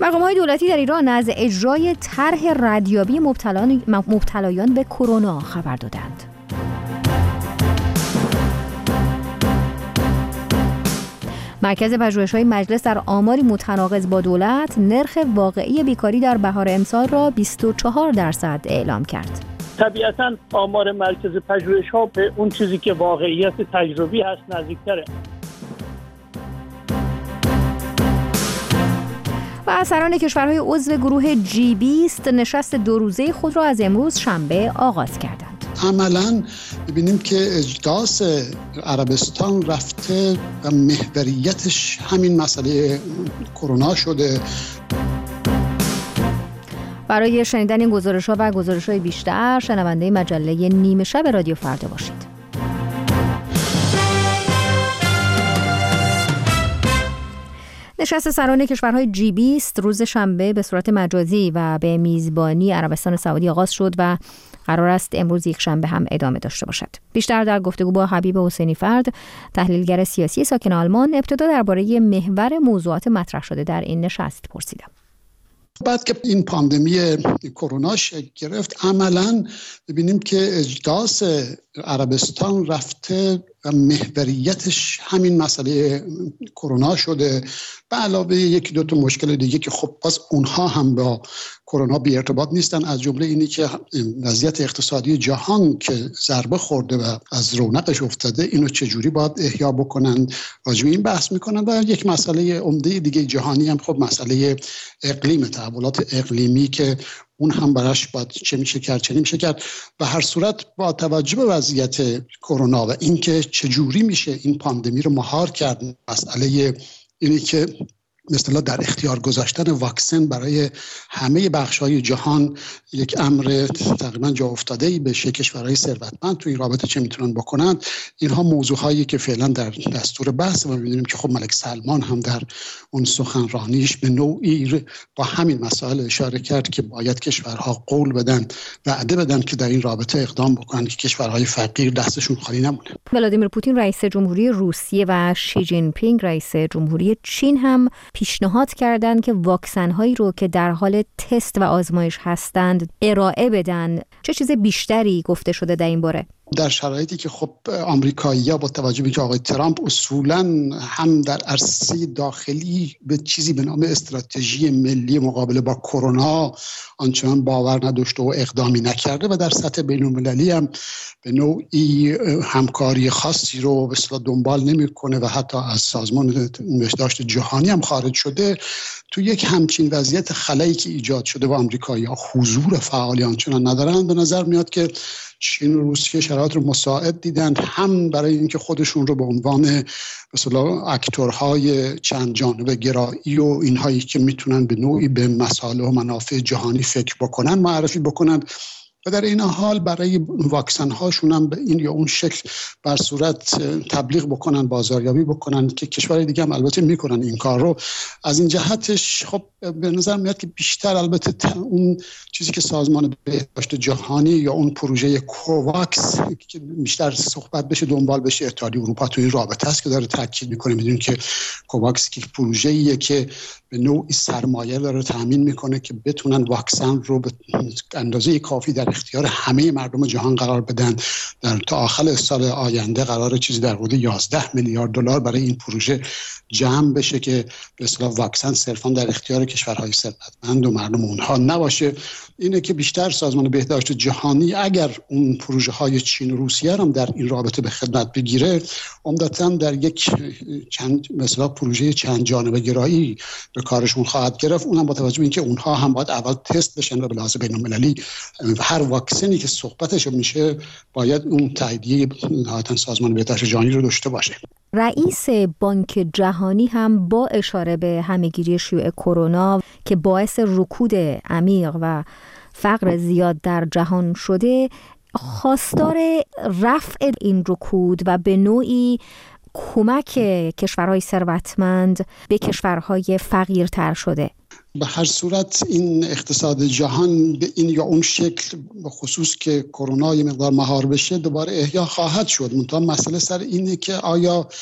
مقام‌های دولتی در ایران از اجرای طرح ردیابی مبتلایان به کرونا خبر دادند. مرکز پژوهش‌های مجلس در آماری متناقض با دولت نرخ واقعی بیکاری در بهار امسال را 24% اعلام کرد. طبیعتاً آمار مرکز پژوهش‌ها به اون چیزی که واقعیت تجربی هست نزدیک‌تره. و سران کشورهای عضو گروه G20 نشست 2 روزه خود را از امروز شنبه آغاز کردند. عملاً ببینیم که اجداس عربستان رفته و محوریتش همین مسئله کرونا شده. برای شنیدن این گزارش‌ها و گزارش‌های بیشتر شنونده مجله نیمه شب رادیو فردا باشید. نشست سران کشورهای G20 روز شنبه به صورت مجازی و به میزبانی عربستان سعودی آغاز شد و قرار است امروز یک شنبه هم ادامه داشته باشد. بیشتر در گفتگو با حبیب حسینی فرد، تحلیلگر سیاسی ساکن آلمان، ابتدا درباره محور موضوعات مطرح شده در این نشست پرسیدم. بعد که این پاندمی کرونا شکل گرفت، عملاً ببینیم که اجداس عربستان رفته و محوریتش همین مسئله کرونا شده، به علاوه 1-2 تا مشکل دیگه که خب باز اونها هم با کرونا بی ارتباط نیستن، از جمله اینی که وضعیت اقتصادی جهان که ضربه خورده و از رونقش افتاده، اینو چجوری باید احیا بکنن، راجع به این بحث میکنن. و یک مسئله عمده دیگه جهانی هم خب مسئله اقلیم، تحولات اقلیمی که اون هم براش باید چه میشه کرد چه نمیشه کرد. و هر صورت با توجه به وضعیت کرونا و اینکه چجوری میشه این پاندمی رو مهار کرد، مسئله اینی که مثلا در اختیار گذاشتن واکسن برای همه بخش‌های جهان یک امر تقریبا جا افتاده‌ای بشه، کشورهای ثروتمند تو این رابطه چه میتونن بکنند. اینها موضوعهایی که فعلا در دستور بحث و می‌بینیم که خب ملک سلمان هم در اون سخنرانیش به نوعی با همین مسائل اشاره کرد که باید کشورها قول بدن، وعده بدن که در این رابطه اقدام بکنن که کشورهای فقیر دستشون خالی نمونه. ولادیمیر پوتین رئیس جمهوری روسیه و شی جین پینگ رئیس جمهوری چین هم پیشنهاد کردند که واکسن‌هایی رو که در حال تست و آزمایش هستند ارائه بدن. چه چیز بیشتری گفته شده در این باره؟ در شرایطی که خب آمریکایی‌ها با توجه به اینکه آقای ترامپ اصولاً هم در عرصه داخلی به چیزی به نام استراتژی ملی مقابله با کرونا آنچنان باور نداشته و اقدامی نکرده و در سطح بین‌المللی هم به نوعی همکاری خاصی رو به اصطلاح دنبال نمی‌کنه و حتی از سازمان بهداشت جهانی هم خارج شده، تو یک همچین وضعیت خلایی که ایجاد شده و آمریکایی‌ها حضور فعالی آنچنان ندارن، به نظر میاد که چین و روسیه شرایط رو مساعد دیدند، هم برای اینکه خودشون رو به عنوان مثلا اکتورهای چند جانبه گرایی و اینهایی که میتونن به نوعی به مصالح و منافع جهانی فکر بکنن معرفی بکنن و در این حال برای واکسن هاشون هم به این یا اون شکل بر صورت تبلیغ بکنن، بازاریابی بکنن که کشورهای دیگه هم البته میکنن این کار رو. از این جهتش خب به نظر میاد که بیشتر البته اون چیزی که سازمان بهداشت جهانی یا اون پروژه کوواکس که بیشتر صحبت بشه دنبال بشه، اتحادیه اروپا تو این رابطه است که داره تاکید میکنه. میدونیم که کوواکس یک پروژه‌ایه که به نوعی سرمایه داره تامین میکنه که بتونن واکسن رو به اندازه کافی در اختیار همه مردم جهان قرار بدن. در تا آخر سال آینده قراره چیزی در حدود 11 میلیارد دلار برای این پروژه جمع بشه که به اصطلاح واکسن صرفا در اختیار کشورهای ثروتمند و مردم اونها نباشه. اینه که بیشتر سازمان بهداشت جهانی اگر اون پروژه های چین و روسیه هم در این رابطه به خدمت بگیره، عمدتاً در یک مثلا پروژه چند جانبه گرایی به کارشون خواهد گرفت. اونم با توجه به اینکه اونها هم باید اول تست بشن و به لحاظ بین‌المللی هر واکسنی که صحبتش میشه باید اون تاییدیه نهایتاً سازمان بهداشت جهانی رو داشته باشه. رئیس بانک جهانی هم با اشاره به همه‌گیری شیوع کرونا که باعث رکود عمیق و فقر زیاد در جهان شده، خواستار رفع این رکود و به نوعی کمک کشورهای ثروتمند به کشورهای فقیرتر شده. به هر صورت این اقتصاد جهان به این یا اون شکل به خصوص که کرونا یه مقدار مهار بشه دوباره احیا خواهد شد. منتها مسئله سر اینه که آیا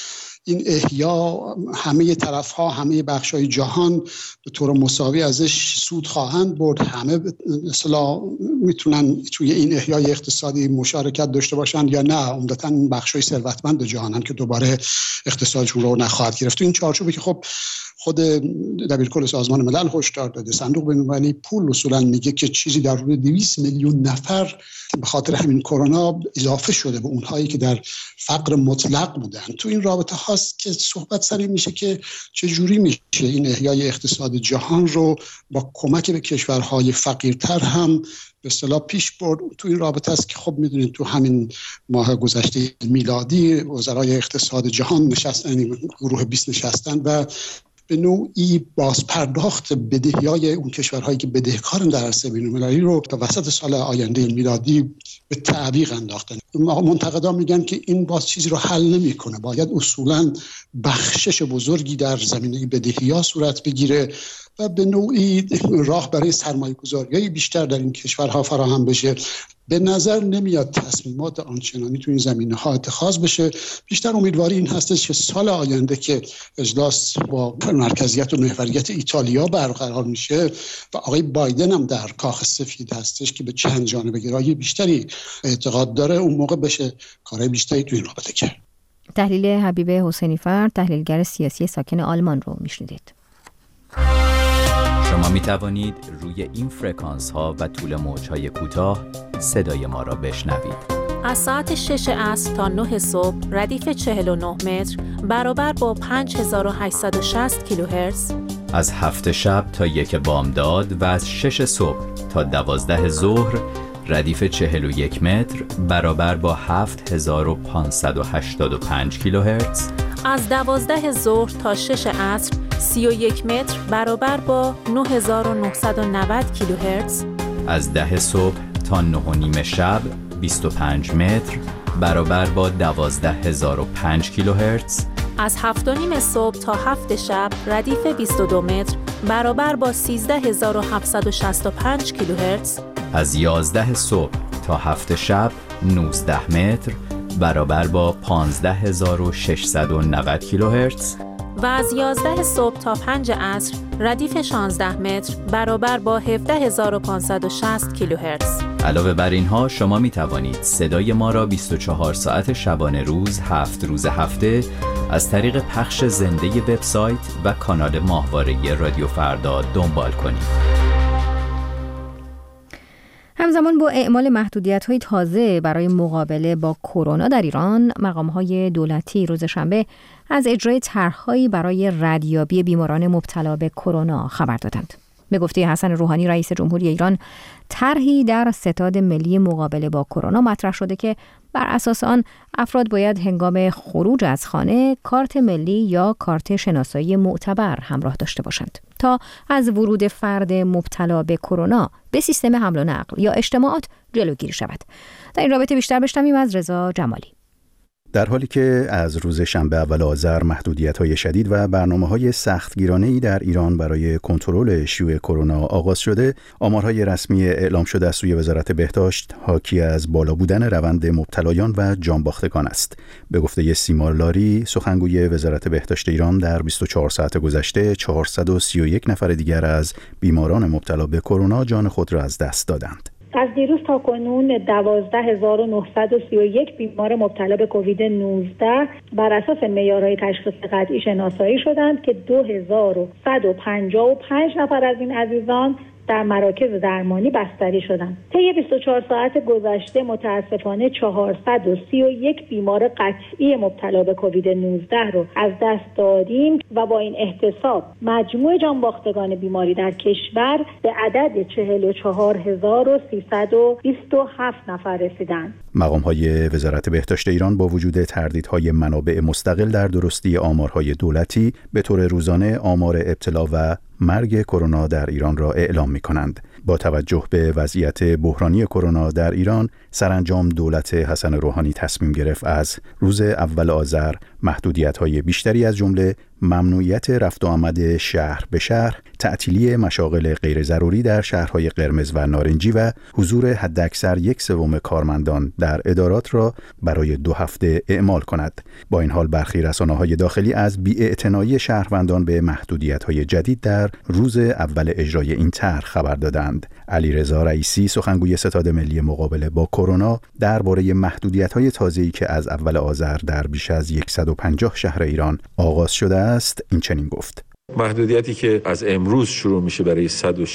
این احیا همه طرف‌ها، همه بخش‌های جهان به طور مساوی ازش سود خواهند برد. همه مثلا میتونن توی این احیای اقتصادی مشارکت داشته باشند یا نه. عمدتاً بخش‌های ثروتمند جهانن که دوباره اقتصادشون رو نخواهد گرفت. تو این چارچوبی که خب خود دبیرکل سازمان ملل هشدار داده، صندوق بین‌المللی پول اصولاً میگه که چیزی در حدود 200 میلیون نفر به خاطر همین کرونا اضافه شده به اونهایی که در فقر مطلق بودن. تو این رابطه هاست که صحبت سر این میشه که چجوری میشه این احیای اقتصاد جهان رو با کمک به کشورهای فقیرتر هم به اصطلاح پیش برد. تو این رابطه است که خب میدونید تو همین ماه گذشته میلادی وزرای اقتصاد جهان نشستن، گروه 20 نشستن و به نوعی بازپرداخت بدهی‌های اون کشورهایی که بدهکارن در عرصه بین‌المللی رو تا وسط سال آینده میلادی به تعویق انداختن. منتقدان میگن که این باز چیزی رو حل نمی‌کنه، باید اصولاً بخشش بزرگی در زمینه بدهی‌ها صورت بگیره و به نوعی راه برای سرمایه‌گذاری‌های بیشتر در این کشورها فراهم بشه. به نظر نمیاد تصمیمات آنچنانی تو این زمینه‌ها اتخاذ بشه. بیشتر امیدواری این هستش که سال آینده که اجلاس با مرکزیت و محوریت ایتالیا برقرار میشه و آقای بایدن هم در کاخ سفید هستش که به چند جانبه گرایی بیشتری اعتقاد داره، اون موقع بشه کارهای بیشتری تو این رابطه کرد. تحلیل حبیب حسینی فرد، تحلیلگر سیاسی ساکن آلمان رو میشنیدید. شما می توانید روی این فرکانس ها و طول موج های کوتاه صدای ما را بشنوید. از ساعت 6 عصر تا 9 صبح ردیف 49 متر برابر با 5860 کیلوهرتز. از 7 شب تا 1 بامداد و از 6 صبح تا 12 ظهر ردیف 41 متر برابر با 7585 کیلوهرتز. از 12 ظهر تا 6 عصر 31 متر برابر با 9990 کیلوهرتز. از 10 صبح تا 9:30 شب 25 متر برابر با 12005 کیلوهرتز. از 7:30 صبح تا 7 شب ردیف 22 متر برابر با 13765 کیلوهرتز. از 11 صبح تا 7 شب 19 متر برابر با 15690 کیلوهرتز. و از 11 صبح تا 5 عصر ردیف 16 متر برابر با 17560 کیلوهرتز. علاوه بر اینها شما می توانید صدای ما را 24 ساعت شبانه روز 7 روز هفته از طریق پخش زنده وبسایت و کانال ماهواره رادیو فردا دنبال کنید. همزمان با اعمال محدودیت‌های تازه برای مقابله با کرونا در ایران، مقام‌های دولتی روز شنبه از اجرای طرح‌هایی برای ردیابی بیماران مبتلا به کرونا خبر دادند. به گفته حسن روحانی رئیس جمهوری ایران، طرحی در ستاد ملی مقابله با کرونا مطرح شده که بر اساس آن افراد باید هنگام خروج از خانه کارت ملی یا کارت شناسایی معتبر همراه داشته باشند تا از ورود فرد مبتلا به کرونا به سیستم حمل و نقل یا اجتماعات جلوگیری شود. در این رابطه بیشتر بشنویم از رضا جمالی. در حالی که از روز شنبه اول آذر محدودیت‌های شدید و برنامه‌های سختگیرانه‌ای در ایران برای کنترل شیوع کرونا آغاز شده، آمارهای رسمی اعلام شده از سوی وزارت بهداشت حاکی از بالا بودن روند مبتلایان و جانباختگان است. به گفته سیمار لاری، سخنگوی وزارت بهداشت ایران، در 24 ساعت گذشته 431 نفر دیگر از بیماران مبتلا به کرونا جان خود را از دست دادند. از دیروز تا کنون 12931 بیمار مبتلا به کووید 19 بر اساس معیارهای تشخیص قطعی شناسایی شدند که 2155 نفر از این عزیزان در مراکز درمانی بستری شدند. طی 24 ساعت گذشته متاسفانه 431 بیمار قطعی مبتلا به کووید 19 رو از دست دادیم و با این احتساب مجموع جانباختگان بیماری در کشور به عدد 44327 نفر رسیدند. مقام‌های وزارت بهداشت ایران با وجود تردیدهای منابع مستقل در درستی آمارهای دولتی، به طور روزانه آمار ابتلا و مرگ کرونا در ایران را اعلام می‌کنند. با توجه به وضعیت بحرانی کرونا در ایران، سرانجام دولت حسن روحانی تصمیم گرفت از روز اول آذر محدودیت‌های بیشتری از جمله ممنوعیت رفت و آمد شهر به شهر، تعطیلی مشاغل غیر ضروری در شهرهای قرمز و نارنجی و حضور حداکثر 1/3 کارمندان در ادارات را برای 2 هفته اعمال کند. با این حال برخی رسانه‌های داخلی از بی‌اعتنایی شهروندان به محدودیت‌های جدید در روز اول اجرای این طرح خبر دادند. علیرضا رئیسی سخنگوی ستاد ملی مقابله با کرونا درباره محدودیت‌های تازه‌ای که از اول آذر در بیش از 150 شهر ایران آغاز شده است این چنین گفت: محدودیتی که از امروز شروع میشه برای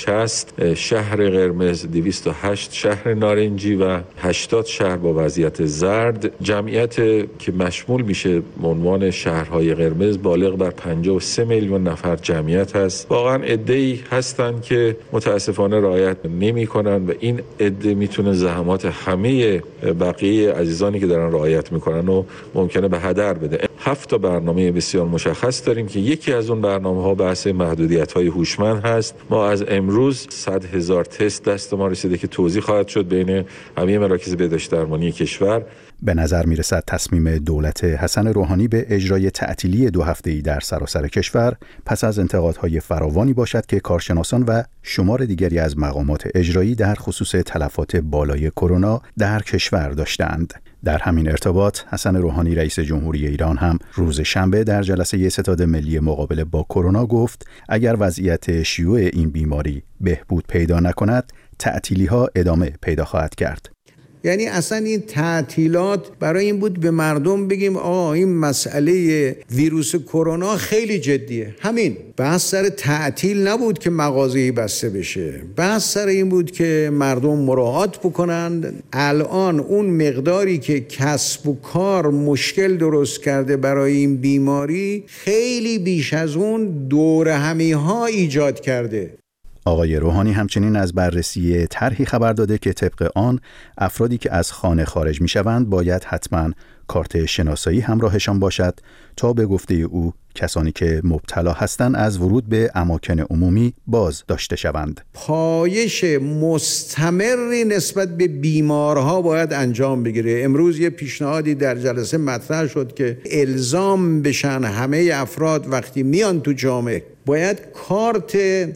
160 شهر قرمز، 208 شهر نارنجی و 80 شهر با وضعیت زرد، جمعیت که مشمول میشه به عنوان شهرهای قرمز بالغ بر 53 میلیون نفر جمعیت هست. واقعا عده‌ای هستن که متاسفانه رعایت نمی‌کنن و این عده میتونه زحمات همه بقیه عزیزانی که دارن رعایت میکنن و ممکنه به هدر بده. 7 تا برنامه بسیار مشخص داریم که یکی از اون برنامه‌ها بحث محدودیت‌های هوشمند هست. ما از امروز 100,000 تست دست ما رسیده که توزیع خواهد شد بین همه مراکز بهداشت درمانی کشور. به نظر میرسد تصمیم دولت حسن روحانی به اجرای تعطیلی 2 هفته‌ای در سراسر کشور پس از انتقادهای فراوانی باشد که کارشناسان و شمار دیگری از مقامات اجرایی در خصوص تلفات بالای کرونا در کشور داشتند. در همین ارتباط حسن روحانی رئیس جمهوری ایران هم روز شنبه در جلسه ستاد ملی مقابله با کرونا گفت اگر وضعیت شیوع این بیماری بهبود پیدا نکند تعطیلی‌ها ادامه پیدا خواهد کرد. یعنی اصلا این تعطیلات برای این بود به مردم بگیم این مسئله ویروس کرونا خیلی جدیه. همین بحث سر تعطیل نبود که مغازه‌ای بسته بشه، بحث سر این بود که مردم مراعات بکنند. الان اون مقداری که کسب و کار مشکل درست کرده برای این بیماری خیلی بیش از اون دور همی‌ها ایجاد کرده. آقای روحانی همچنین از بررسی طرحی خبر داده که طبق آن افرادی که از خانه خارج می‌شوند باید حتماً کارت شناسایی همراهشان باشد تا به گفته او کسانی که مبتلا هستند از ورود به اماکن عمومی باز داشته شوند. پایش مستمری نسبت به بیمارها باید انجام بگیره. امروز یه پیشنهادی در جلسه مطرح شد که الزام بشن همه افراد وقتی میان تو جامعه باید کارت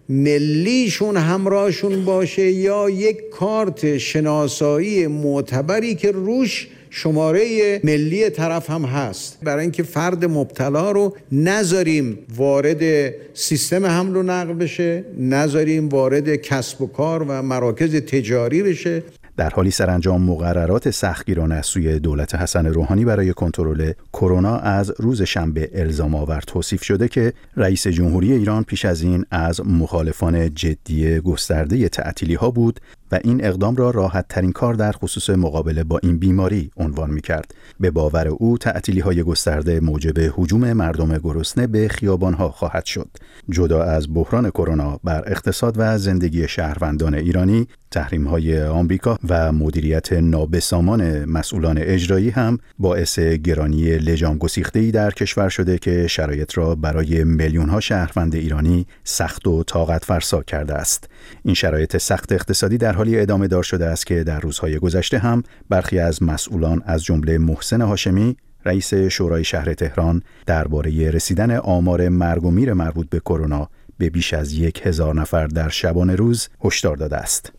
ملیشون همراهشون باشه یا یک کارت شناسایی معتبری که روش شماره ملی طرف هم هست، برای اینکه فرد مبتلا رو نذاریم وارد سیستم حمل و نقل بشه، نذاریم وارد کسب و کار و مراکز تجاری بشه. در حالی سرانجام مقررات سختگیرانه از سوی دولت حسن روحانی برای کنترل کرونا از روز شنبه الزام آور توصیف شده که رئیس جمهوری ایران پیش از این از مخالفان جدی گسترده تعطیلی‌ها بود و این اقدام را راحت ترین کار در خصوص مقابله با این بیماری عنوان می‌کرد. به باور او تعطیلی‌های گسترده موجب هجوم مردم گرسنه به خیابان‌ها خواهد شد. جدا از بحران کرونا بر اقتصاد و زندگی شهروندان ایرانی، تحریم‌های آمریکا و مدیریت نابسامان مسئولان اجرایی هم باعث گرانی لجام گسیخته‌ای در کشور شده که شرایط را برای میلیون‌ها شهروند ایرانی سخت و طاقت فرسا کرده است. این شرایط سخت اقتصادی در حالی ادامه دار شده است که در روزهای گذشته هم برخی از مسئولان از جمله محسن هاشمی رئیس شورای شهر تهران درباره رسیدن آمار مرگ و میر مربوط به کرونا به بیش از 1000 نفر در شبانه روز هشدار داده است.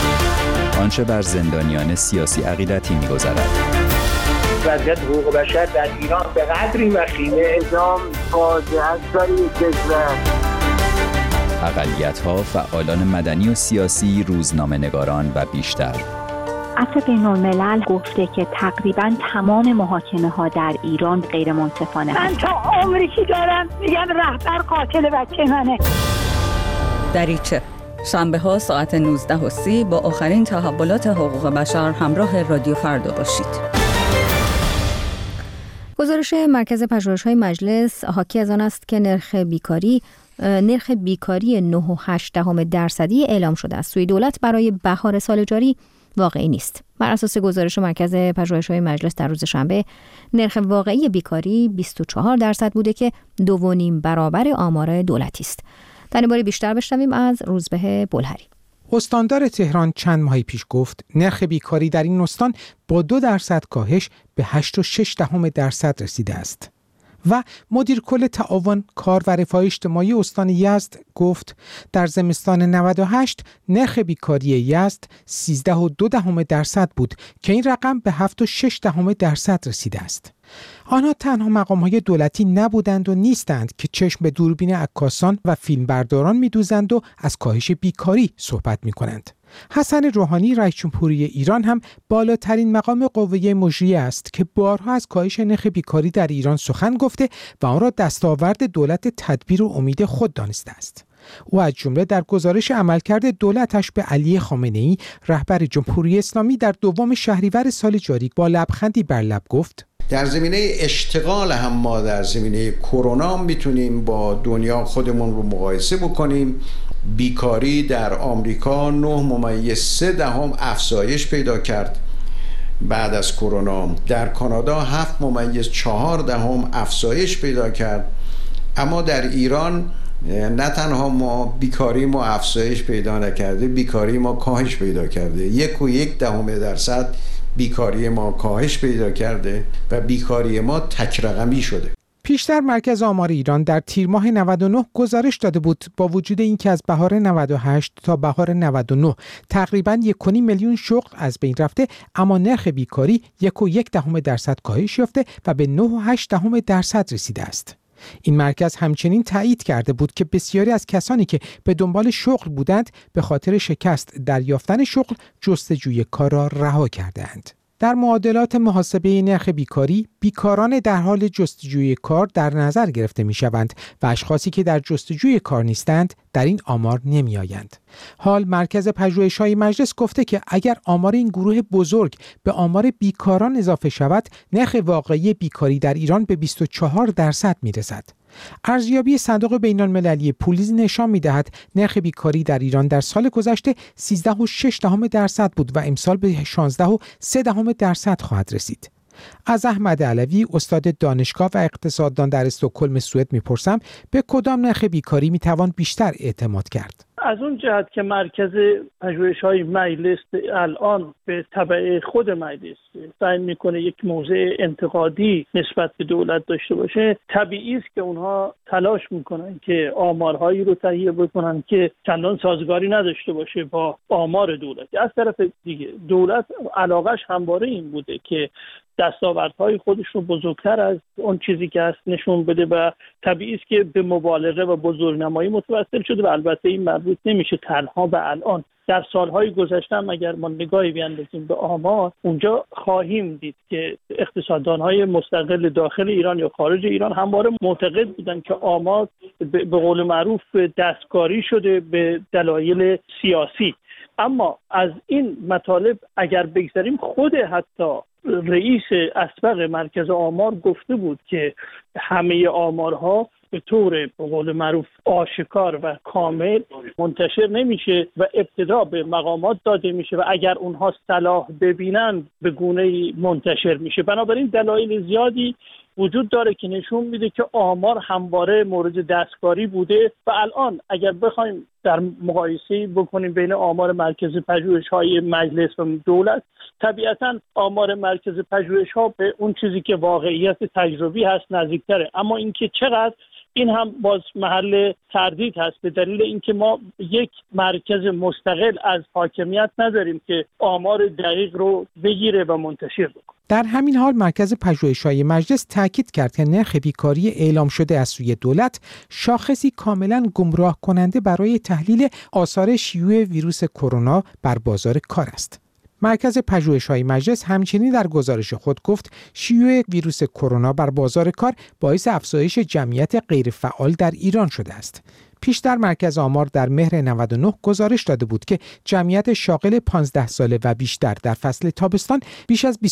آنچه بر زندانیان سیاسی عقیدتی می‌گذرد. وضعیت حقوق بشر در ایران به قدری وخیمه، اعدام فاجعه است برای کشور. اقلیت‌ها، فعالان مدنی و سیاسی، روزنامه‌نگاران و بیشتر. عفو بین‌الملل گفته که تقریباً تمام محاکمه‌ها در ایران غیر منصفانه من تا عمری که دارم میگم رهبر قاتل بچه منه. دریچه شنبه‌ها ساعت 19:30 با آخرین تحولات حقوق بشر همراه رادیو فردا باشید. گزارش مرکز پژوهش‌های مجلس حاکی از آن است که نرخ بیکاری 9.8% اعلام شده است. سوی دولت برای بهار سال جاری واقعی نیست. بر اساس گزارش مرکز پژوهش‌های مجلس در روز شنبه نرخ واقعی بیکاری 24% بوده که 2.5 برابر آمار دولتی است. در این باره بیشتر بشنویم از روزبه بلهری. استاندار تهران چند ماهی پیش گفت نرخ بیکاری در این استان با 2% کاهش به 8.6% رسیده است. و مدیر کل تعاون کار و رفاه اجتماعی استان یزد گفت در زمستان 98 نرخ بیکاری یزد 13.2% بود که این رقم به 7.6% رسیده است. آنها تنها مقام‌های دولتی نبودند و نیستند که چشم به دوربین عکاسان و فیلمبرداران می‌دوزند و از کاهش بیکاری صحبت می‌کنند. حسن روحانی رئیس جمهوری ایران هم بالاترین مقام قوه مجریه است که بارها از کاهش نرخ بیکاری در ایران سخن گفته و آن را دستاورد دولت تدبیر و امید خود دانسته است. او از جمله در گزارش عملکرد دولتش به علی خامنه‌ای رهبر جمهوری اسلامی در 2 شهریور سال جاری با لبخندی بر لب گفت: در زمینه اشتغال هم ما در زمینه کرونا میتونیم با دنیا خودمون رو مقایسه بکنیم. بیکاری در آمریکا 9.3 افزایش پیدا کرد بعد از کرونا. در کانادا 7.4 افزایش پیدا کرد. اما در ایران نه تنها ما بیکاری ما افزایش پیدا نکرده، بیکاری ما کاهش پیدا کرده. 1.1% بیکاری ما کاهش پیدا کرده و بیکاری ما تک رقمی شده. پیشتر مرکز آمار ایران در تیر ماه 99 گزارش داده بود با وجود اینکه از بهار 98 تا بهار 99 تقریباً 1.5 میلیون شغل از بین رفته، اما نرخ بیکاری 1.1% کاهش یافته و به 9.8% رسیده است. این مرکز همچنین تایید کرده بود که بسیاری از کسانی که به دنبال شغل بودند به خاطر شکست در یافتن شغل جستجوی کار را رها کردند. در معادلات محاسبه نرخ بیکاری، بیکاران در حال جستجوی کار در نظر گرفته می شوند و اشخاصی که در جستجوی کار نیستند در این آمار نمی آیند. حال مرکز پژوهش‌های مجلس گفته که اگر آمار این گروه بزرگ به آمار بیکاران اضافه شود، نرخ واقعی بیکاری در ایران به 24% می رسد. ارزیابی صندوق بین‌المللی پولیز نشان می‌دهد نرخ بیکاری در ایران در سال گذشته 13.6% بود و امسال به 16.3% خواهد رسید. از احمد علوی استاد دانشگاه و اقتصاددان در استکهلم سوئد می‌پرسم به کدام نرخ بیکاری می‌توان بیشتر اعتماد کرد؟ از اون جهت که مرکز پژوهش‌های مجلس الان به تبع خود مجلس سعی میکنه یک موضع انتقادی نسبت به دولت داشته باشه، طبیعی است که اونها تلاش میکنن که آمارهایی رو تهیه بکنن که چندان سازگاری نداشته باشه با آمار دولت. از طرف دیگه دولت علاقش همواره این بوده که دستاوردهای خودش رو بزرگتر از اون چیزی که هست نشون بده و طبیعی است که به مبالغه و بزرگنمایی متوسل شده و البته این مربوط نمیشه تنها به الان. در سالهای گذشته هم اگر ما نگاهی بیاندازیم به آمار، اونجا خواهیم دید که اقتصاددانهای مستقل داخل ایران یا خارج ایران همواره معتقد بودن که آمار به قول معروف دستکاری شده به دلایل سیاسی. اما از این مطالب اگر بگذاریم، خود حتی رئیس اسبق مرکز آمار گفته بود که همه آمارها به طور به قول معروف آشکار و کامل منتشر نمیشه و ابتدا به مقامات داده میشه و اگر اونها صلاح ببینن به گونه‌ای منتشر میشه. بنابراین دلایل زیادی وجود داره که نشون میده که آمار همواره مورد دستکاری بوده و الان اگر بخوایم در مقایسه بکنیم بین آمار مرکز پژوهش‌های مجلس و دولت، طبیعتاً آمار مرکز پژوهش‌ها به اون چیزی که واقعیت تجربی هست نزدیک‌تره، اما اینکه چقدر، این هم باز محل تردید هست به دلیل اینکه ما یک مرکز مستقل از حاکمیت نداریم که آمار دقیق رو بگیره و منتشر بکنه. در همین حال مرکز پژوهش‌های مجلس تاکید کرد که نرخ بیکاری اعلام شده از سوی دولت شاخصی کاملا گمراه کننده برای تحلیل آثار شیوع ویروس کرونا بر بازار کار است. مرکز پژوهش‌های مجلس همچنین در گزارش خود گفت شیوع ویروس کرونا بر بازار کار باعث افزایش جمعیت غیرفعال در ایران شده است. پیشتر مرکز آمار در مهر 99 گزارش داده بود که جمعیت شاغل 15 ساله و بیشتر در فصل تابستان بیش از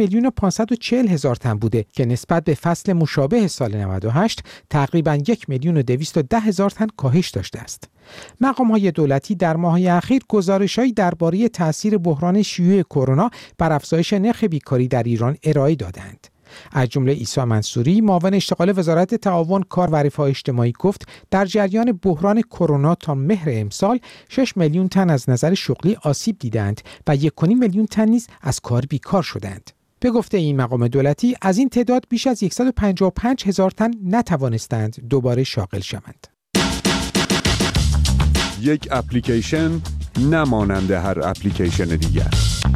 23,540,000 تن بوده که نسبت به فصل مشابه سال 98 تقریباً 1,210,000 تن کاهش داشته است. مقام‌های دولتی در ماه‌های اخیر گزارش‌هایی درباره تأثیر بحران شیوع کرونا بر افزایش نرخ بیکاری در ایران ارائه دادند. از جمله عیسی منصوری معاون اشتغال وزارت تعاون کار و رفاه اجتماعی گفت در جریان بحران کرونا تا مهر امسال 6 میلیون تن از نظر شغلی آسیب دیدند و 1.5 میلیون تن نیز از کار بیکار شدند. به گفته این مقام دولتی از این تعداد بیش از 155,000 تن نتوانستند دوباره شاغل شوند. یک اپلیکیشن نمانند هر اپلیکیشن دیگر.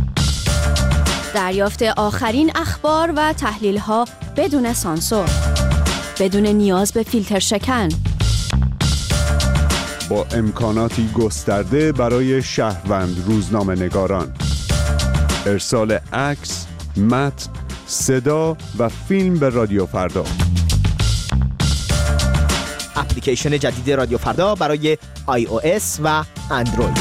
دریافت آخرین اخبار و تحلیل‌ها بدون سانسور، بدون نیاز به فیلتر شکن، با امکاناتی گسترده برای شهروند روزنامه‌نگاران، ارسال عکس، متن، صدا و فیلم به رادیو فردا. اپلیکیشن جدید رادیو فردا برای iOS و اندروید.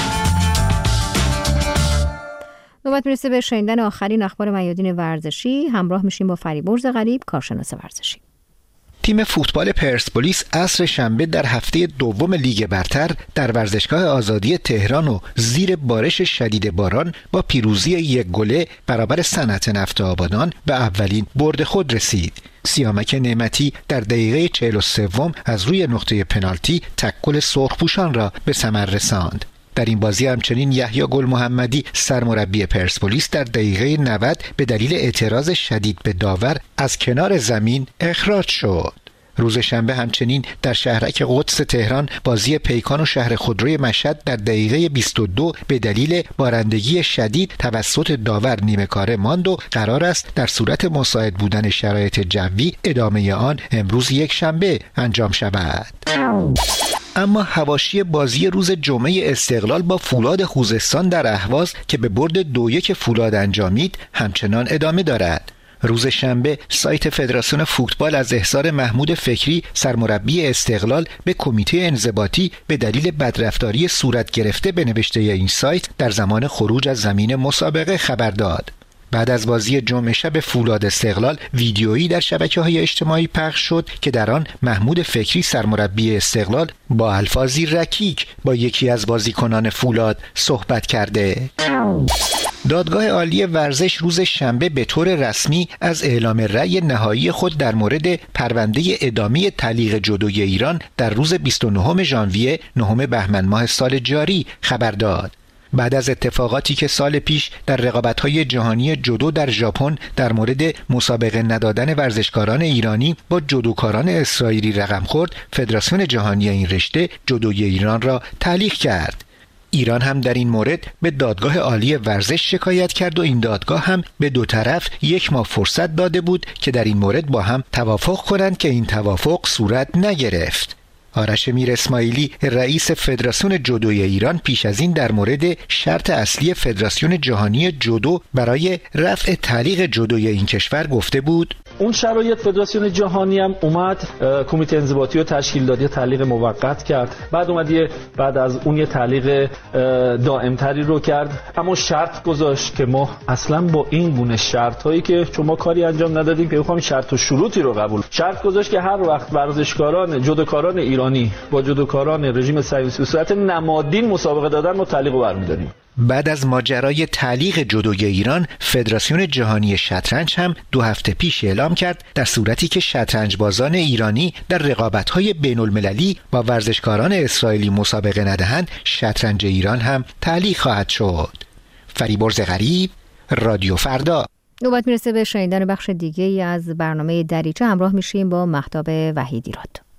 نوبت میرسه به شنیدن آخرین اخبار میادین ورزشی. همراه میشیم با فریبرز غریب، کارشناس ورزشی. تیم فوتبال پرسپولیس عصر شنبه در هفته دوم لیگ برتر در ورزشگاه آزادی تهران و زیر بارش شدید باران با پیروزی 1-0 برابر صنعت نفت آبادان به اولین برد خود رسید. سیامک نعمتی در دقیقه 43 از روی نقطه پنالتی تک گل سرخپوشان را به ثمر رساند. در این بازی همچنین یحیی گل محمدی سرمربی پرسپولیس در دقیقه 90 به دلیل اعتراض شدید به داور از کنار زمین اخراج شد. روز شنبه همچنین در شهرک قدس تهران بازی پیکان و شهر خودروی مشهد در دقیقه 22 به دلیل بارندگی شدید توسط داور نیمه کاره ماند و قرار است در صورت مساعد بودن شرایط جوی ادامه آن امروز یک شنبه انجام شود. اما حواشی بازی روز جمعه استقلال با فولاد خوزستان در اهواز که به برد 2-1 فولاد انجامید همچنان ادامه دارد. روز شنبه سایت فدراسیون فوتبال از احضار محمود فکری سرمربی استقلال به کمیته انضباطی به دلیل بدرفتاری صورت گرفته به نوشته این سایت در زمان خروج از زمین مسابقه خبر داد. بعد از بازی جمعه شب فولاد استقلال ویدیویی در شبکه‌های اجتماعی پخش شد که در آن محمود فکری سرمربی استقلال با الفاظی رکیک با یکی از بازیکنان فولاد صحبت کرده. دادگاه عالی ورزش روز شنبه به طور رسمی از اعلام رأی نهایی خود در مورد پرونده ادامه تعلیق جودوی ایران در روز 29 ژانویه 9 بهمن ماه سال جاری خبر داد. بعد از اتفاقاتی که سال پیش در رقابت‌های جهانی جودو در ژاپن در مورد مسابقه ندادن ورزشکاران ایرانی با جودوکاران اسرائیلی رقم خورد، فدراسیون جهانی این رشته جودوی ایران را تعلیق کرد. ایران هم در این مورد به دادگاه عالی ورزش شکایت کرد و این دادگاه هم به دو طرف 1 ماه فرصت داده بود که در این مورد با هم توافق کنند که این توافق صورت نگرفت. آرش میر اسماعیلی رئیس فدراسیون جودوی ایران پیش از این در مورد شرط اصلی فدراسیون جهانی جودو برای رفع تعلیق جودوی این کشور گفته بود: اون شرایط فدراسیون جهانی هم اومد کمیته انضباطی رو تشکیل داد، یه تعلیق موقت کرد، بعد از اون یه تعلیق دائم‌تری رو کرد، اما شرط گذاشت که ما اصلا با این گونه شرط‌هایی که شما کاری انجام ندادیم که بخوام شرط و شروطی رو قبول، شرط گذاشت که هر وقت ورزشکاران جودوکاران ایرانی با جودوکاران رژیم صهیونیستی به صورت نمادین مسابقه دادن ما تعلیق رو برمی‌داریم. بعد از ماجرای تعلیق جودوی ایران، فدراسیون جهانی شطرنج هم 2 هفته پیش اعلام کرد در صورتی که شطرنجبازان ایرانی در رقابت‌های بین‌المللی با ورزشکاران اسرائیلی مسابقه ندهند، شطرنج ایران هم تعلیق خواهد شد. فریبرز غریب، رادیو فردا. نوبت میرسه به شنیدن بخش دیگه‌ای از برنامه دریچه. همراه میشیم با مهتاب وحیدیراد.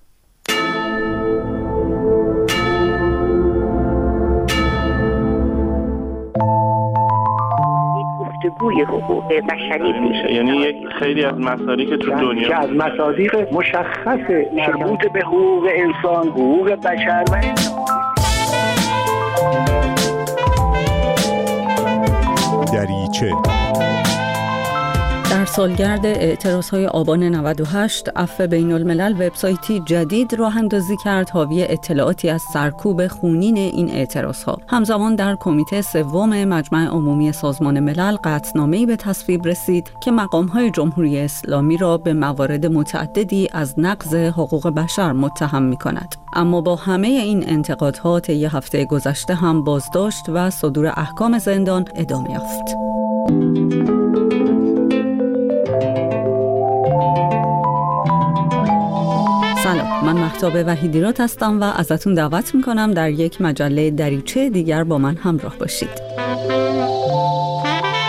گفتگوی حقوق بشری میشه، یعنی یک خیلی از مصادیق تو دنیا که از مصادیق مشخص مربوط به حقوق انسان، حقوق بشر و دریچه. در سالگرد اعتراض‌های آبان 98 عفو بین‌الملل وبسایتی جدید راه اندازی کرد حاوی اطلاعاتی از سرکوب خونین این اعتراض‌ها. همزمان در کمیته سوم مجمع عمومی سازمان ملل قطعنامه‌ای به تصویب رسید که مقام‌های جمهوری اسلامی را به موارد متعددی از نقض حقوق بشر متهم می‌کند. اما با همه این انتقادها طی هفته گذشته هم بازداشت و صدور احکام زندان ادامه یافت. سلام، من مهتاب وحیدیراد هستم و ازتون دعوت میکنم در یک مجله دریچه دیگر با من همراه باشید.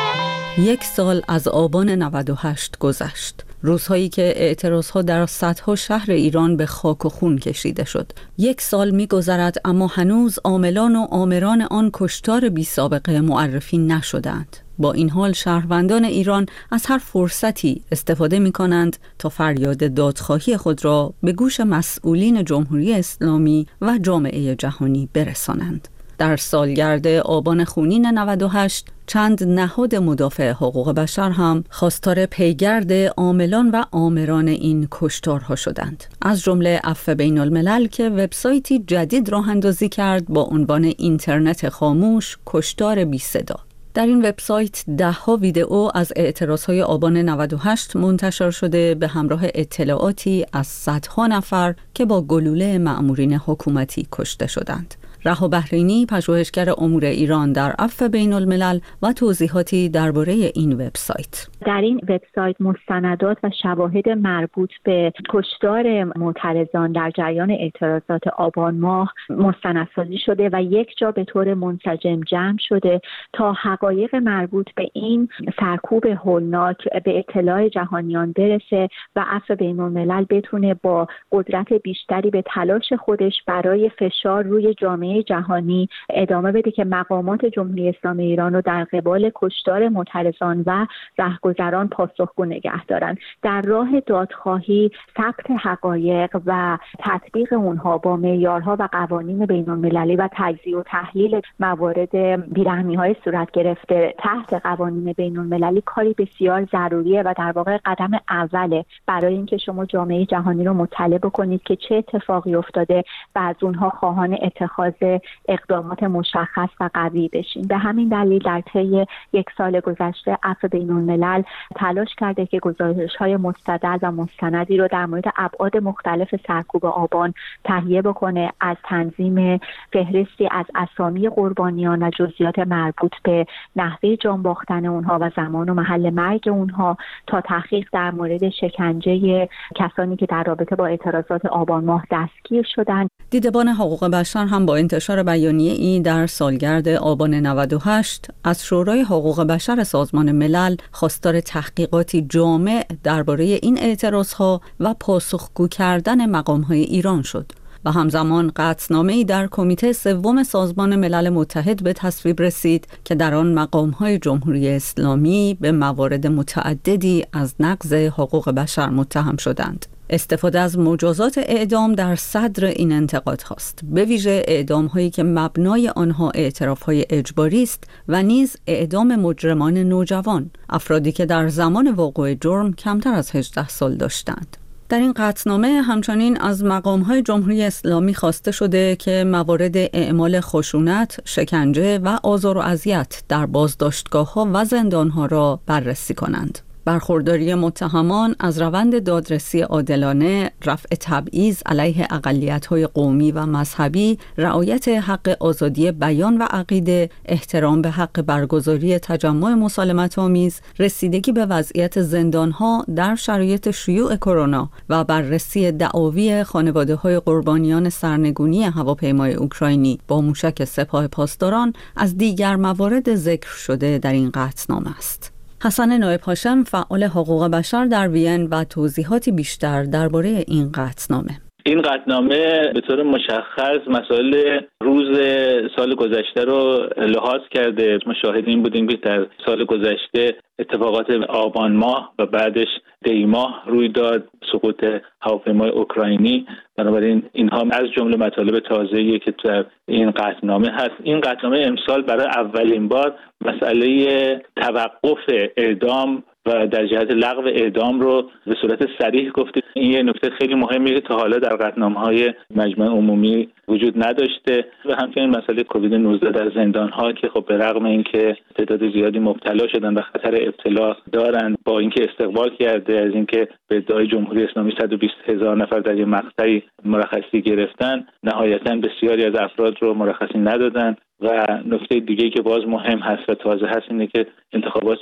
یک سال از آبان 98 گذشت. روزهایی که اعتراضها در صدها شهر ایران به خاک و خون کشیده شد. یک سال می‌گذرد اما هنوز عاملان و آمران آن کشتار بی سابقه معرفی نشدند. با این حال شهروندان ایران از هر فرصتی استفاده می‌کنند تا فریاد دادخواهی خود را به گوش مسئولین جمهوری اسلامی و جامعه جهانی برسانند. در سالگرد آبان خونین 98 چند نهاد مدافع حقوق بشر هم خواستار پیگرد عاملان و آمران این کشتارها شدند. از جمله عفو بین الملل که وبسایتی جدید راه اندازی کرد با عنوان اینترنت خاموش کشتار بی صدا. در این وبسایت ده‌ها ویدئو از اعتراضهای آبان 98 منتشر شده به همراه اطلاعاتی از صدها نفر که با گلوله مأمورین حکومتی کشته شدند. رها بحرینی، پژوهشگر امور ایران در عفو بین الملل و توضیحاتی درباره این وبسایت. در این وبسایت مستندات و شواهد مربوط به کشتار معترضان در جریان اعتراضات آبان ماه مستندسازی شده و یک جا به طور منسجم جمع شده تا حقایق مربوط به این سرکوب هولناک به اطلاع جهانیان برسه و عفو بین الملل بتونه با قدرت بیشتری به تلاش خودش برای فشار روی جامعه جهانی ادامه بده که مقامات جمهوری اسلامی ایران رو در قبال کشتار معترضان و رهگذران پاسخگو نگه دارن. در راه دادخواهی ثبت حقایق و تطبیق اونها با معیارها و قوانین بین‌المللی و تجزیه و تحلیل موارد بیرحمی‌های صورت گرفته تحت قوانین بین‌المللی کاری بسیار ضروریه و در واقع قدم اوله برای اینکه شما جامعه جهانی رو مطلع بکنید که چه اتفاقی افتاده و از اونها خواهان اتخاذ اقدامات مشخص و قوی بشین. به همین دلیل در طی یک سال گذشته عفو بین الملل تلاش کرده که گزارش‌های مستند و مستندی رو در مورد ابعاد مختلف سرکوب آبان تهیه بکنه، از تنظیم فهرستی از اسامی قربانیان و جزئیات مربوط به نحوه جان باختن اونها و زمان و محل مرگ اونها تا تحقیق در مورد شکنجه کسانی که در رابطه با اعتراضات آبان ماه دستگیر شدند. دیدبان حقوق بشر هم با انتشار بیانیه‌ای در سالگرد آبان 98 از شورای حقوق بشر سازمان ملل خواستار تحقیقاتی جامع درباره این اعتراضها و پاسخگو کردن مقام‌های ایران شد و همزمان قطعنامه‌ای در کمیته سوم سازمان ملل متحد به تصویب رسید که در آن مقام‌های جمهوری اسلامی به موارد متعددی از نقض حقوق بشر متهم شدند. استفاده از مجازات اعدام در صدر این انتقاد هاست، به ویژه اعدام هایی که مبنای آنها اعتراف های اجباری است و نیز اعدام مجرمان نوجوان، افرادی که در زمان وقوع جرم کمتر از 18 سال داشتند. در این قطعنامه همچنین از مقام‌های جمهوری اسلامی خواسته شده که موارد اعمال خشونت، شکنجه و آزار و اذیت در بازداشتگاه‌ها و زندان‌ها را بررسی کنند. برخورداری متهمان از روند دادرسی عادلانه، رفع تبعیض علیه اقلیت‌های قومی و مذهبی، رعایت حق آزادی بیان و عقیده، احترام به حق برگزاری تجمع مسالمت‌آمیز، رسیدگی به وضعیت زندان‌ها در شرایط شیوع کرونا و بررسی دعاوی خانواده‌های قربانیان سرنگونی هواپیمای اوکراینی با موشک سپاه پاسداران از دیگر موارد ذکر شده در این قطعنامه است. حسن نایب هاشم، فعال حقوق بشر در وین و توضیحاتی بیشتر درباره این قطعنامه. این قطعنامه به طور مشخص مسائل روز سال گذشته رو لحاظ کرده. ما شاهد این بودیم که در سال گذشته اتفاقات آبان ماه و بعدش دی ماه روی داد، سقوط هواپیمای اوکراینی. بنابراین اینها از جمله مطالب تازه‌ایه که در این قطعنامه هست. این قطعنامه امسال برای اولین بار مسئله توقف اعدام و در جهت لغو اعدام رو به صورت صریح گفته. این یه نکته خیلی مهمیه که تا حالا در قطعنامه‌های مجمع عمومی وجود نداشته. و همچنین مسئله کووید 19 در زندان‌ها که خب به رغم اینکه تعداد زیادی مبتلا شدن و خطر ابتلا دارن، با اینکه استقبال کرده از اینکه به ادعای جمهوری اسلامی 120,000 نفر در یه مقطعی مرخصی گرفتن، نهایتاً بسیاری از افراد رو مرخصی ندادن. و نکته دیگه‌ای که باز مهم هست و تازه هست اینه که انتخابات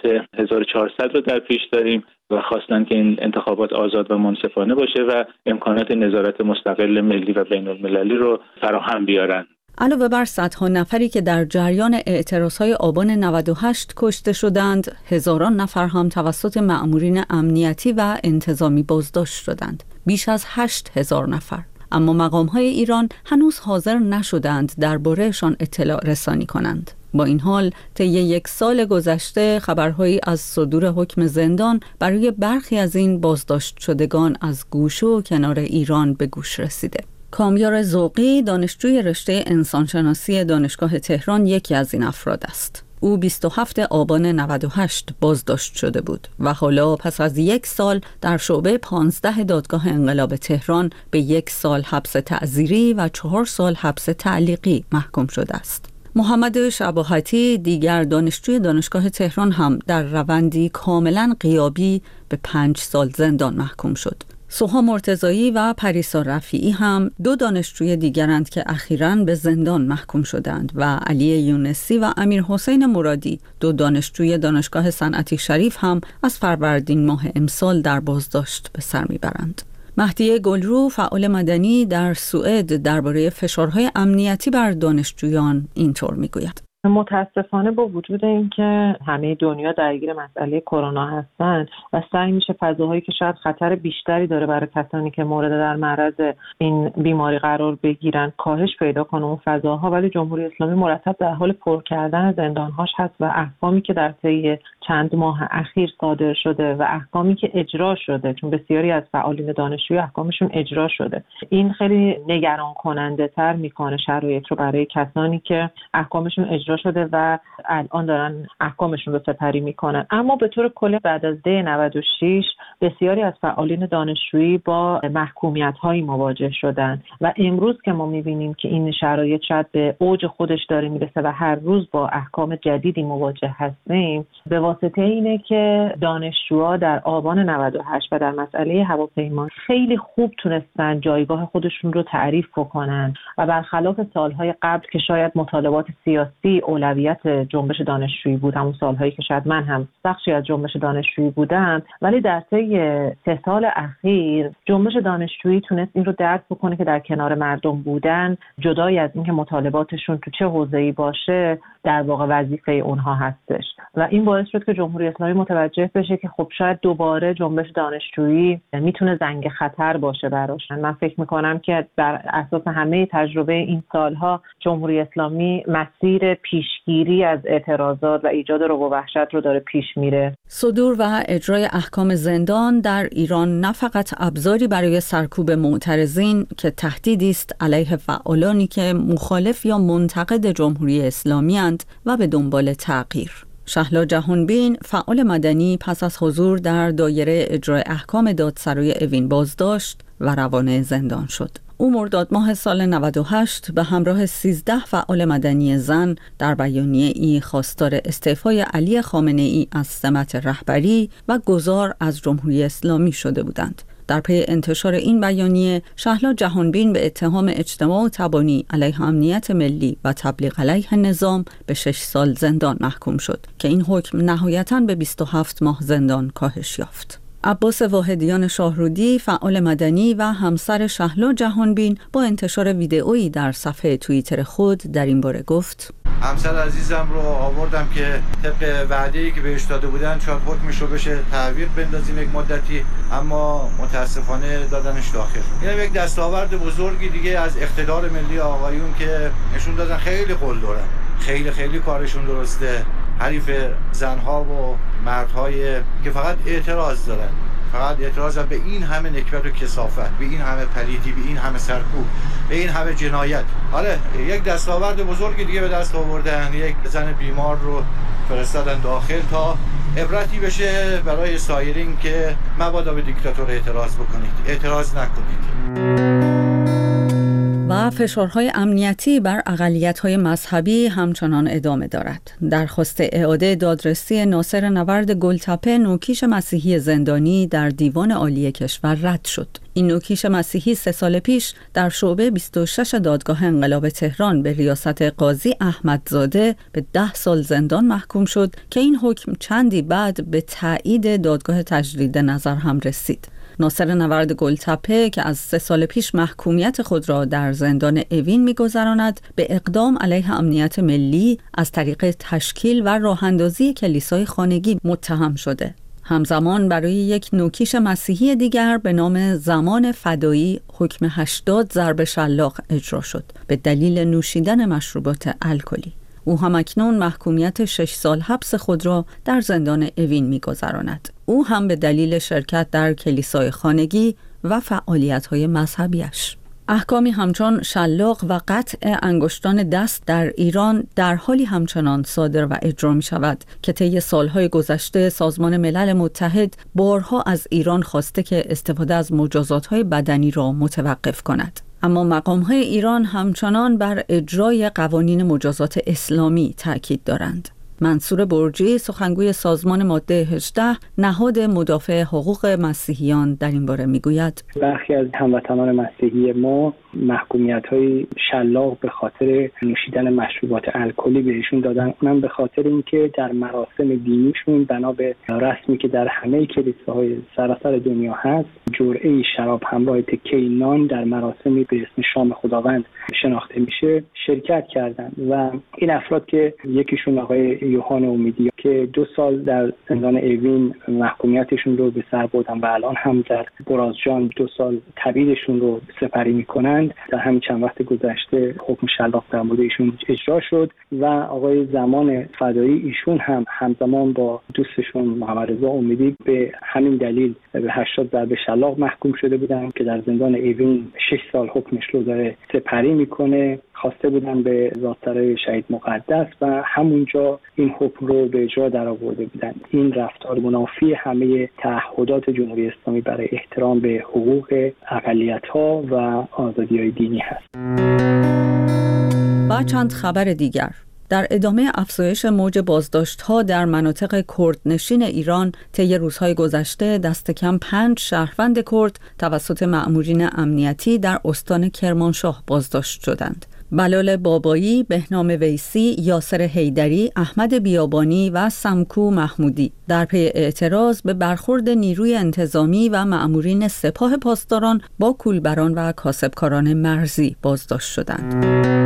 1400 رو در پیش داریم و خواستن که این انتخابات آزاد و منصفانه باشه و امکانات نظارت مستقل ملی و بین‌المللی رو فراهم بیارن. علاوه بر صدها نفری که در جریان اعتراضهای آبان 98 کشته شدند، هزاران نفر هم توسط مأمورین امنیتی و انتظامی بازداشت شدند. بیش از 8000 نفر. اما مقام‌های ایران هنوز حاضر نشدند درباره‌شان اطلاع رسانی کنند. با این حال طی 1 سال گذشته خبرهایی از صدور حکم زندان برای برخی از این بازداشت شدگان از گوشه و کنار ایران به گوش رسیده. کامیار ذوقی، دانشجوی رشته انسانشناسی دانشگاه تهران، یکی از این افراد است. او 27 آبان 98 بازداشت شده بود و حالا پس از 1 سال در شعبه 15 دادگاه انقلاب تهران به 1 سال حبس تعزیری و 4 سال حبس تعلیقی محکوم شده است. محمد شباهتی، دیگر دانشجوی دانشگاه تهران، هم در روندی کاملا غیابی به 5 سال زندان محکوم شد. سوها مرتضایی و پریسا رفیعی هم 2 دانشجوی دیگرند که اخیراً به زندان محکوم شدند و علی یونسی و امیر حسین مرادی، 2 دانشجوی دانشگاه صنعتی شریف، هم از فروردین ماه امسال در بازداشت به سر میبرند. مهدی گلرو، فعال مدنی در سوئد، درباره فشارهای امنیتی بر دانشجویان اینطور میگوید: متاسفانه با وجود اینکه همه دنیا درگیر مسئله کرونا هستن و سعی میشه فضاهایی که شاید خطر بیشتری داره برای کسانی که مورد در معرض این بیماری قرار بگیرن کاهش پیدا کنه اون فضاها، ولی جمهوری اسلامی مرتب در حال پر کردن زندانهاش هست و احکامی که در طی چند ماه اخیر صادر شده و احکامی که اجرا شده، چون بسیاری از فعالین دانشجویی احکامشون اجرا شده، این خیلی نگران کننده تر میکنه شرایط رو برای کسانی که احکامشون اجرا شده و الان دارن احکامشون رو سپری میکنن. اما به طور کلی بعد از دی 96 بسیاری از فعالین دانشجویی با محکومیت هایی مواجه شدن و امروز که ما میبینیم که این شرایط شاید به اوج خودش داره میرسه و هر روز با احکام جدیدی مواجه هستیم، به واسطه اینه که دانشجوها در آبان 98 و در مسئله هواپیما خیلی خوب تونستن جایگاه خودشون رو تعریف بکنن و برخلاف سالهای قبل که شاید مطالبات سیاسی اولویت جنبش دانشجویی بود، همون سالهایی که شاید من هم بخشی از جنبش دانشجویی بودم، ولی در طی 3 سال اخیر جنبش دانشجویی تونست این رو درک بکنه که در کنار مردم بودن، جدای از اینکه مطالباتشون تو چه حوزه‌ای باشه، در واقع وظیفه اونها هستش و این باعث شد که جمهوری اسلامی متوجه بشه که خب شاید دوباره جنبش دانشجویی میتونه زنگ خطر باشه براش. من فکر میکنم که بر اساس همه تجربه این سالها جمهوری اسلامی مسیر پیشگیری از اعتراضات و ایجاد رعب و وحشت رو داره پیش میره. صدور و اجرای احکام زندان در ایران نه فقط ابزاری برای سرکوب معترضین که تهدیدی است علیه فعالانی که مخالف یا منتقد جمهوری اسلامی اند و به دنبال تغییر. شهلا جهانبین، فعال مدنی، پس از حضور در دایره اجرای احکام دادسرای اوین بازداشت و روانه زندان شد. او مرداد ماه سال 98 به همراه 13 فعال مدنی زن در بیانیه‌ای خواستار استعفای علی خامنه‌ای از سمت رهبری و گذار از جمهوری اسلامی شده بودند. در پی انتشار این بیانیه، شهلا جهانبین به اتهام اجتماع و تبانی علیه امنیت ملی و تبلیغ علیه نظام به 6 سال زندان محکوم شد که این حکم نهایتاً به 27 ماه زندان کاهش یافت. عباس واحدیان شاهرودی، فعال مدنی و همسر شهلا جهانبین، با انتشار ویدئویی در صفحه توییتر خود در این باره گفت: همسر عزیزم رو آوردم که طبق وعده‌ای که بهش داده بودن شاید حکمش رو بشه تعویق بندازیم یک مدتی، اما متاسفانه دادنش داخل. این یک دستاورد بزرگی دیگه از اقتدار ملی آقایون که نشون دادن خیلی قول دارن، خیلی کارشون درسته، حریف زنها و مردهای که فقط اعتراض دارن، فقط اعتراض به این همه نکبت و کثافت، به این همه پلیدی، به این همه سرکوب، به این همه جنایت. آره، یک دستاورد بزرگی دیگه به دست آوردن، یک زن بیمار رو فرستادن داخل تا عبرتی بشه برای سایرین که مبادا به دیکتاتور اعتراض بکنید، اعتراض نکنید. و فشارهای امنیتی بر اقلیت‌های مذهبی همچنان ادامه دارد. درخواست اعاده دادرسی ناصر نورد گلتپه، نوکیش مسیحی زندانی، در دیوان عالی کشور رد شد. این نوکیش مسیحی 3 سال پیش در شعبه 26 دادگاه انقلاب تهران به ریاست قاضی احمدزاده به 10 سال زندان محکوم شد که این حکم چندی بعد به تایید دادگاه تجدید نظر هم رسید. ناصر نورد گلتپه که از 3 سال پیش محکومیت خود را در زندان اوین می‌گذراند، به اقدام علیه امنیت ملی از طریق تشکیل و راه‌اندازی کلیسای خانگی متهم شده. همزمان برای یک نوکیش مسیحی دیگر به نام زمان فدایی حکم 80 ضرب شلاق اجرا شد به دلیل نوشیدن مشروبات الکلی. او هم اکنون محکومیت 6 سال حبس خود را در زندان اوین می‌گذراند. او هم به دلیل شرکت در کلیسای خانگی و فعالیت‌های مذهبیش. احکامی همچون شلاق و قطع انگشتان دست در ایران در حالی همچنان صادر و اجرا می شود که طی سالهای گذشته سازمان ملل متحد بارها از ایران خواسته که استفاده از مجازات‌های بدنی را متوقف کند. اما مقام‌های ایران همچنان بر اجرای قوانین مجازات اسلامی تأکید دارند. منصور برجی، سخنگوی سازمان ماده 18 نهاد مدافع حقوق مسیحیان، در این باره میگوید برخی از هموطنان مسیحی ما محکومیت‌های شلاق به خاطر نوشیدن مشروبات الکلی بهشون دادن، اونم به خاطر اینکه در مراسم دینیشون بنا به رسمی که در همه کلیساهای سراسر دنیا هست، جرعه شراب همراه تکه نان در مراسمی به اسم شام خداوند شناخته میشه شرکت کردند و این افراد که یکیشون آقای یوحان امیدی که 2 سال در زندان اوین محکومیتشون رو به سر بردن و الان هم در برازجان 2 سال تبعیدشون رو سپری میکنند، در همین چند وقت گذشته حکم شلاق در مورد ایشون اجرا شد و آقای زمان فدایی ایشون هم همزمان با دوستشون محمد رضا امیدی به همین دلیل به 80 ضرب شلاق محکوم شده بودن که در زندان اوین 6 سال حکمش رو داره سپری میکنه. خواسته بودن به زادسرای شهید مقدس و همونجا این حکم رو به اجرا درآورده بودن. این رفتار منافی همه تعهدات جمهوری اسلامی برای احترام به حقوق اقلیت‌ها و آزادی‌های دینی هست. با چند خبر دیگر، در ادامه افزایش موج بازداشت‌ها در مناطق کردنشین ایران طی روزهای گذشته دست کم 5 شهروند کرد توسط مأمورین امنیتی در استان کرمانشاه بازداشت شدند. بلال بابایی، بهنام ویسی، یاسر حیدری، احمد بیابانی و سمکو محمودی در پی اعتراض به برخورد نیروی انتظامی و مأمورین سپاه پاسداران با کولبران و کاسبکاران مرزی بازداشت شدند.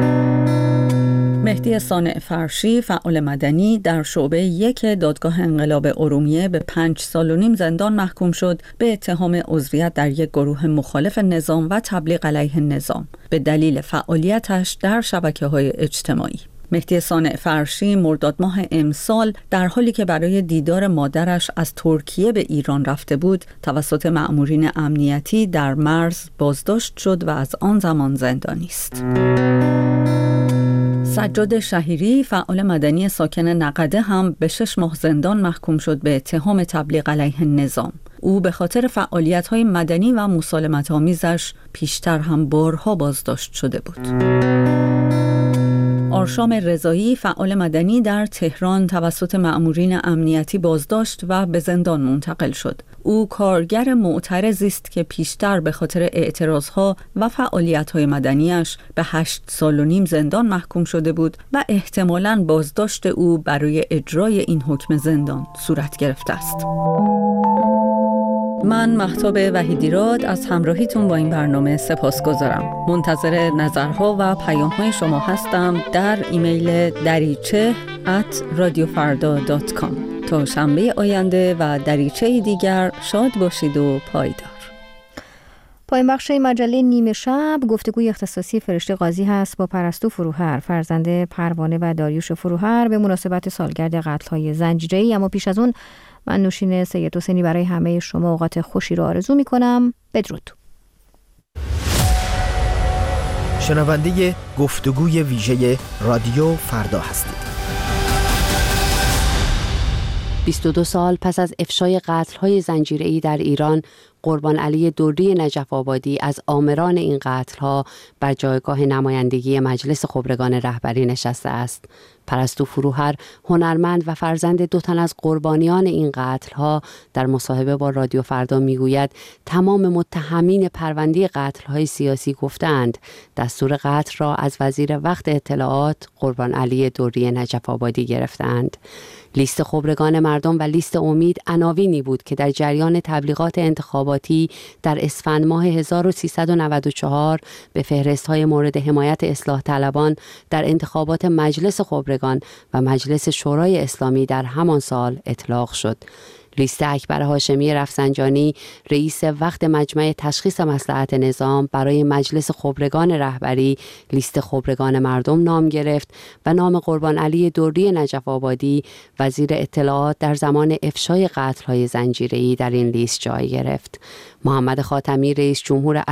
مهدی صانع فرشی، فعال مدنی، در شعبه 1 دادگاه انقلاب ارومیه به 5 سال و نیم زندان محکوم شد به اتهام عضویت در یک گروه مخالف نظام و تبلیغ علیه نظام به دلیل فعالیتش در شبکه‌های اجتماعی. مهدی صانع فرشی مرداد ماه امسال در حالی که برای دیدار مادرش از ترکیه به ایران رفته بود توسط مأمورین امنیتی در مرز بازداشت شد و از آن زمان زندانی است. سجاد شهیری، فعال مدنی ساکن نقده، هم به 6 ماه زندان محکوم شد به اتهام تبلیغ علیه نظام. او به خاطر فعالیت‌های مدنی و مسالمت‌آمیزش پیشتر هم بارها بازداشت شده بود. آرشام رضایی، فعال مدنی، در تهران توسط مأمورین امنیتی بازداشت و به زندان منتقل شد. او کارگر معترضی است که پیشتر به خاطر اعتراضها و فعالیت‌های مدنیش به 8 سال و نیم زندان محکوم شده بود و احتمالاً بازداشت او برای اجرای این حکم زندان صورت گرفته است. من مهتاب وحیدیراد از همراهیتون با این برنامه سپاسگزارم. منتظر نظرها و پیام‌های شما هستم در ایمیل dariche@radiofarda.com. تا شنبه آینده و دریچه دیگر شاد باشید و پایدار. پایان بخش مجله نیمه شب گفتگوی اختصاصی فرشته قاضی هست با پرستو فروهر، فرزند پروانه و داریوش فروهر، به مناسبت سالگرد قتل‌های زنجیره‌ای. اما پیش از اون من نوشین سید حسینی برای همه شما اوقات خوشی رو آرزو می‌کنم. بدرود. شنونده گفتگوی ویژه رادیو فردا هستید. 22 سال پس از افشای قتل‌های زنجیره‌ای در ایران، قربان علی دری نجف آبادی از آمران این قتل‌ها بر جایگاه نمایندگی مجلس خبرگان رهبری نشسته است. پرستو فروهر، هنرمند و فرزند 2 تن از قربانیان این قتل‌ها، در مصاحبه با رادیو فردا میگوید تمام متهمین پرونده قتل‌های سیاسی گفتند دستور قتل را از وزیر وقت اطلاعات قربان علی دری نجف آبادی گرفتند. لیست خبرگان مردم و لیست امید عناوینی بود که در جریان تبلیغات انتخابات انتخاباتی در اسفند ماه 1394 به فهرست‌های مورد حمایت اصلاح طلبان در انتخابات مجلس خبرگان و مجلس شورای اسلامی در همان سال اطلاق شد. لیست اکبر هاشمی رفسنجانی رئیس وقت مجمع تشخیص مصلحت نظام برای مجلس خبرگان رهبری لیست خبرگان مردم نام گرفت و نام قربان علی دری نجف آبادی وزیر اطلاعات در زمان افشای قتل‌های زنجیره‌ای در این لیست جای گرفت. محمد خاتمی رئیس جمهور